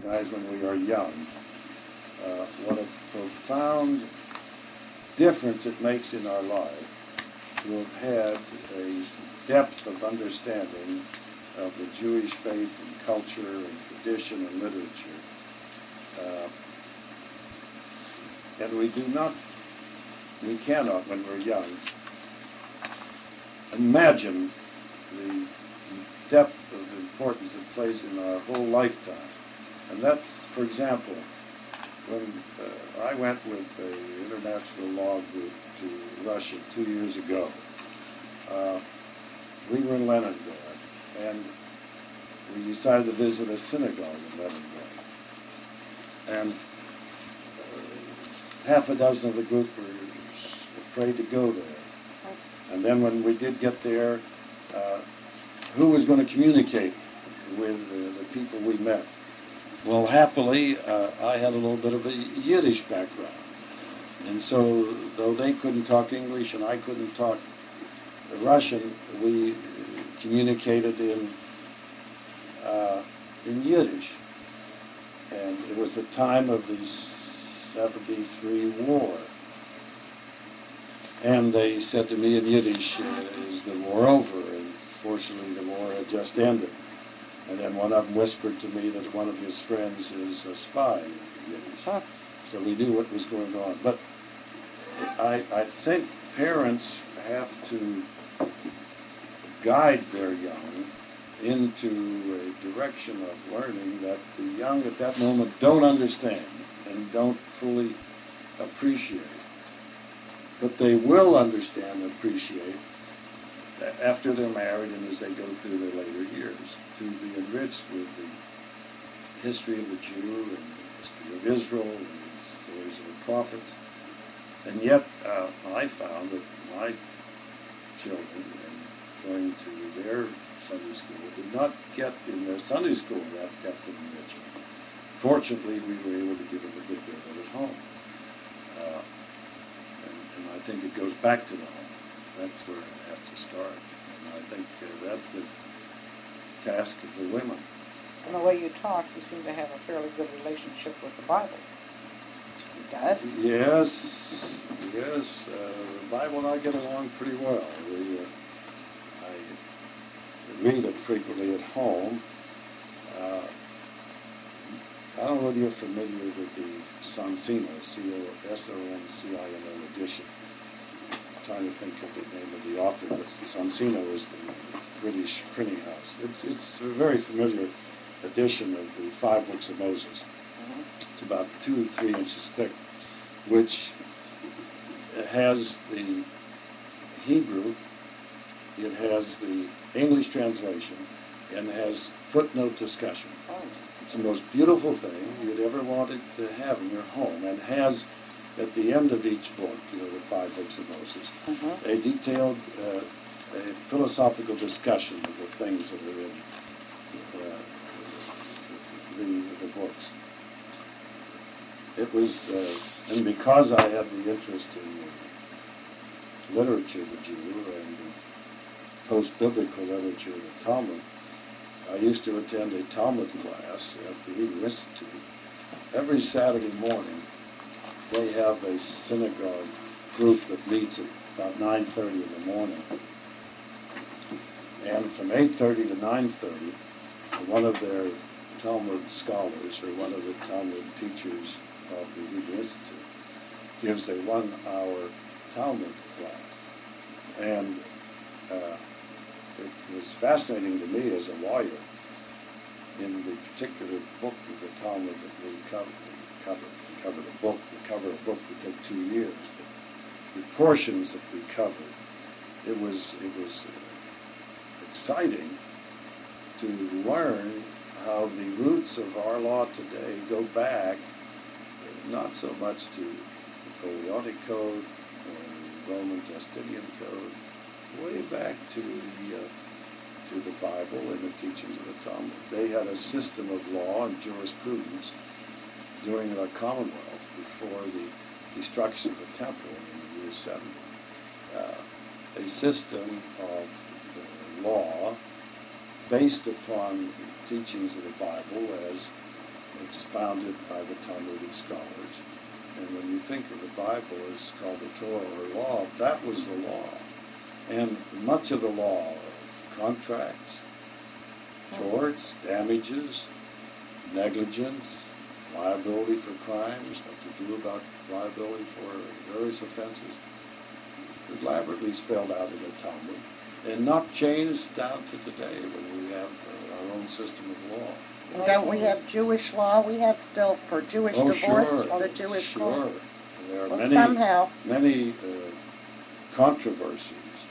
recognize when we are young what a profound difference it makes in our life to have had a depth of understanding of the Jewish faith and culture and tradition and literature. And we cannot, when we're young, imagine the depth of importance it plays in our whole lifetime. And that's, for example, when I went with the International Law Group to Russia 2 years ago, we were in Leningrad, and we decided to visit a synagogue in Leningrad. And half a dozen of the group were afraid to go there. And then when we did get there, who was going to communicate with the people we met? Well, happily, I had a little bit of a Yiddish background. And so, though they couldn't talk English and I couldn't talk Russian, we communicated in Yiddish. And it was the time of the 73 war. And they said to me in Yiddish, is the war over? And fortunately, the war had just ended. And then one of them whispered to me that one of his friends is a spy in Yiddish. So we knew what was going on. But I think parents have to guide their young into a direction of learning that the young at that moment don't understand and don't fully appreciate. But they will understand and appreciate after they're married and as they go through their later years, to be enriched with the history of the Jew and the history of Israel and the stories of the prophets. And yet, I found that my children, going to their Sunday school, did not get in their Sunday school that depth of enrichment. Fortunately, we were able to give them a good bit of it at home. And I think it goes back to the home. That's where it has to start. And I think that's the task of the women. And the way you talk, you seem to have a fairly good relationship with the Bible. He does? Yes. The Bible and I get along pretty well. I read it frequently at home. I don't know whether you're familiar with the Sonsino, Sonscino edition. I'm trying to think of the name of the author, but Sonsino is the British printing house. It's a very familiar edition of the 5 books of Moses. It's about 2 or 3 inches thick, which has the Hebrew, it has the English translation, and has footnote discussion. It's the most beautiful thing you'd ever wanted to have in your home, and has at the end of each book, the 5 books of Moses, a detailed a philosophical discussion of the things that are in the books. It was, and because I had the interest in literature of the Jew and the post-biblical literature of the Talmud, I used to attend a Talmud class at the Hebrew Institute. Every Saturday morning, they have a synagogue group that meets at about 9:30 in the morning. And from 8:30 to 9:30, one of their Talmud scholars, or one of the Talmud teachers of the Hebrew Institute, gives a 1-hour Talmud class. And it was fascinating to me as a lawyer. In the particular book of the Talmud that we covered a book. The cover of a book would take 2 years. But the portions that we covered, it was exciting to learn how the roots of our law today go back not so much to the Napoleonic Code or the Roman Justinian Code, way back to the Bible and the teachings of the Talmud. They had a system of law and jurisprudence during the Commonwealth before the destruction of the Temple in the year 70. A system of law based upon the teachings of the Bible as expounded by the Talmudic scholars. And when you think of the Bible as called the Torah or law, that was the law. And much of the law of contracts, torts, damages, negligence, liability for crimes, what to do about liability for various offenses, elaborately spelled out in the Talmud, and not changed down to today when we have our own system of law. And don't we have Jewish law? We have still, for Jewish divorce, sure. the Jewish law. Sure. There are Well, somehow. many controversies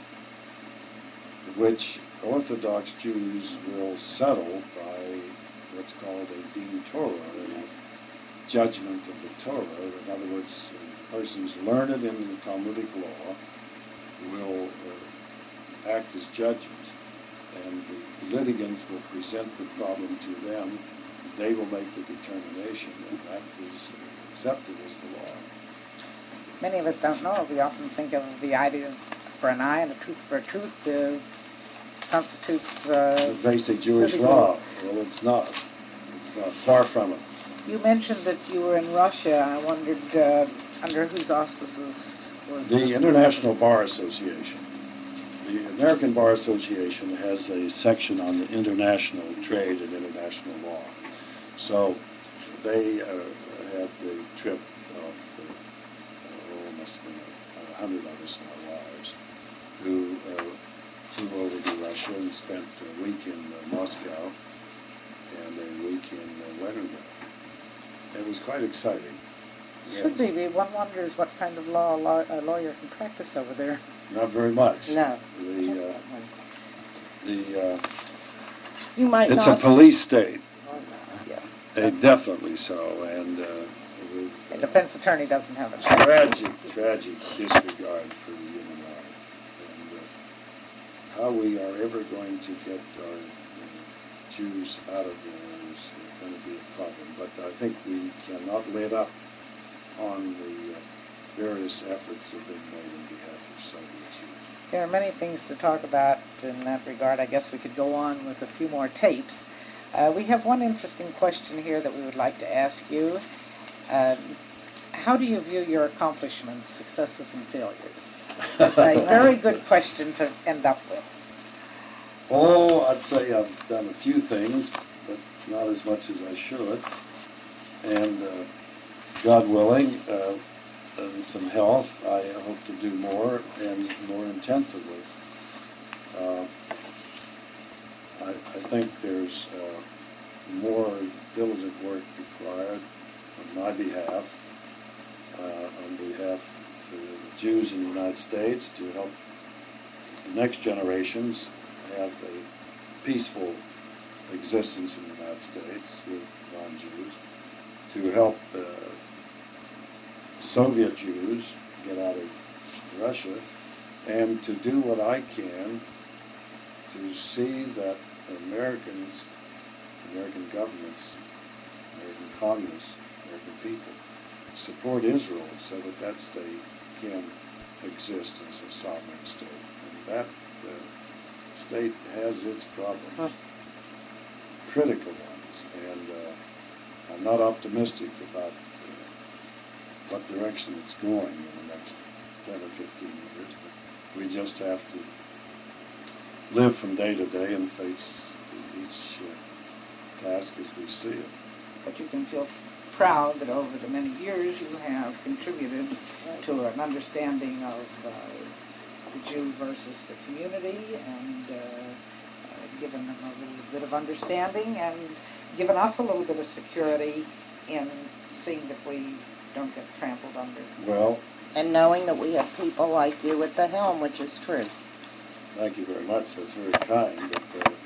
which Orthodox Jews will settle by what's called a din Torah, a judgment of the Torah. In other words, persons learned in the Talmudic law will act as judges, and the litigants will present the problem to them. They will make the determination, and that is accepted as the law. Many of us don't know. We often think of the idea for an eye and a tooth for a tooth constitutes The basic Jewish law. Well, it's not. It's not. Far from it. You mentioned that you were in Russia. I wondered under whose auspices was The this? International Bar Association. The American Bar Association has a section on the international trade and international law. So they had the trip of, must have been 100 of us in our lives, who flew over to Russia and spent a week in Moscow and a week in Leningrad. It was quite exciting. Should be. One wonders what kind of law a lawyer can practice over there. Not very much. No. You might It's not. a police state. Yeah. Definitely so, and with A defense attorney doesn't have it. tragic disregard for human life, and how we are ever going to get our Jews out of there is going to be a problem. But I think we cannot let up on the various efforts that have been made on behalf of Soviet Jews. There are many things to talk about in that regard. I guess we could go on with a few more tapes. We have one interesting question here that we would like to ask you. How do you view your accomplishments, successes, and failures? It's a very good question to end up with. Oh, I'd say I've done a few things, but not as much as I should. And God willing, and some health, I hope to do more and more intensively. I think there's more diligent work required on my behalf, on behalf of the Jews in the United States, to help the next generations have a peaceful existence in the United States with non-Jews, to help Soviet Jews get out of Russia, and to do what I can to see that American governments, American Congress, American people support Israel so that that state can exist as a sovereign state. And that state has its problems, critical ones, and I'm not optimistic about what direction it's going in the next 10 or 15 years, but we just have to live from day to day and face each task as we see it. But you can feel proud that over the many years you have contributed to an understanding of the Jew versus the community, and given them a little bit of understanding and given us a little bit of security in seeing that we don't get trampled under. Well, And knowing that we have people like you at the helm, which is true. thank you very much. That's very kind, but